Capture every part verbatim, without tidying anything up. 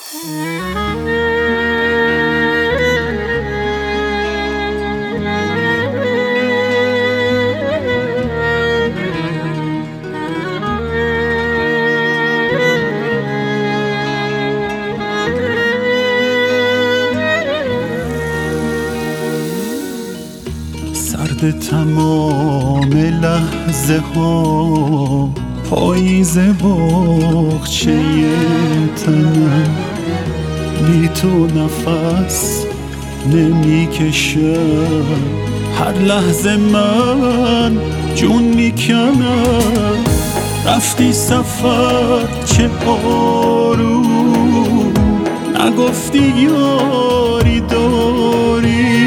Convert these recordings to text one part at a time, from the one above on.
سرد تمام لحظه ها، پاییز باغچه تنم، بی تو نفس نمیکشم. هر لحظه من جون میکنم. رفتی سفر چه آروم، نگفتی یاری داری،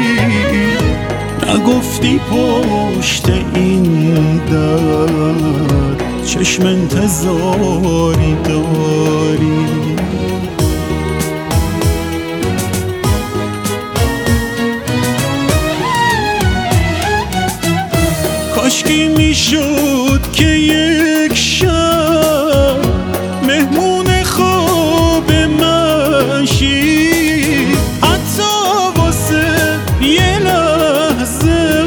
نگفتی پشت این در چشم انتظاری داری. کاشکی میشد که یک شب مهمون خواب من شی، حتی واسه یه لحظه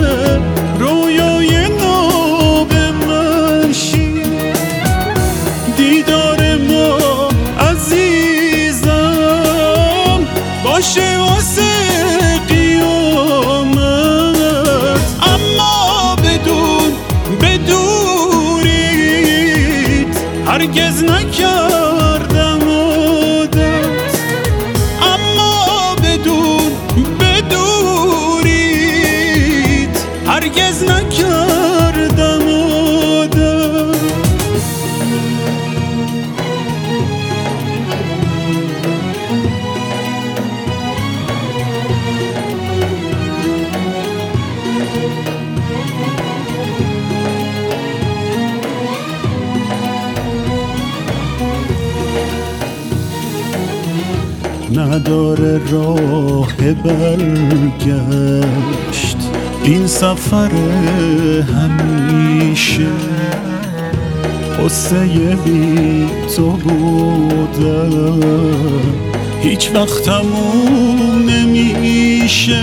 رویای ناب من شی. دیدار ما عزیزم باشه واسه قیامت، اما بدون بدونید هرگز نکردم عادت. اما بدون بدونید هرگز نکردم عادت. نداره راه برگشت این سفر همیشه، قصه بی تو بودم هیچ وقت تموم نمیشه.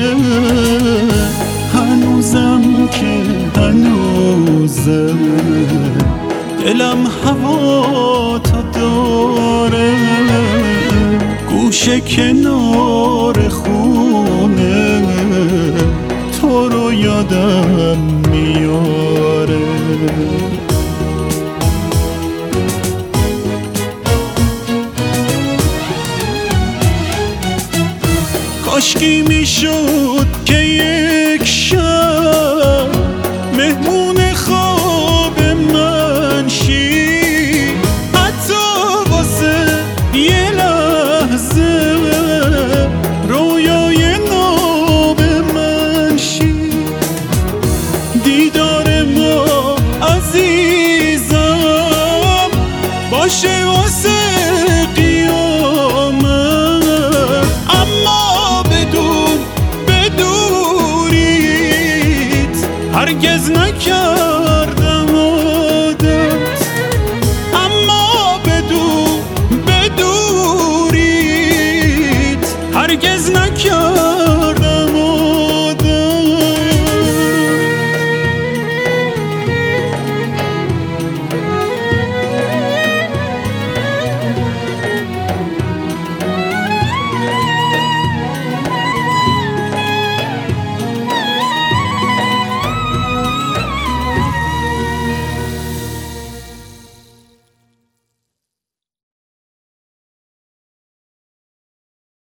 هنوزم که هنوزم دلم هوا تا داره، گوشه کنار خونه تو رو یادم میاره. کاشکی میشد که یک شب مهمون خواب من شی، حتی واسه یه لحظه رویای ناب من شی. دیدار ما عزیزم باشه واسه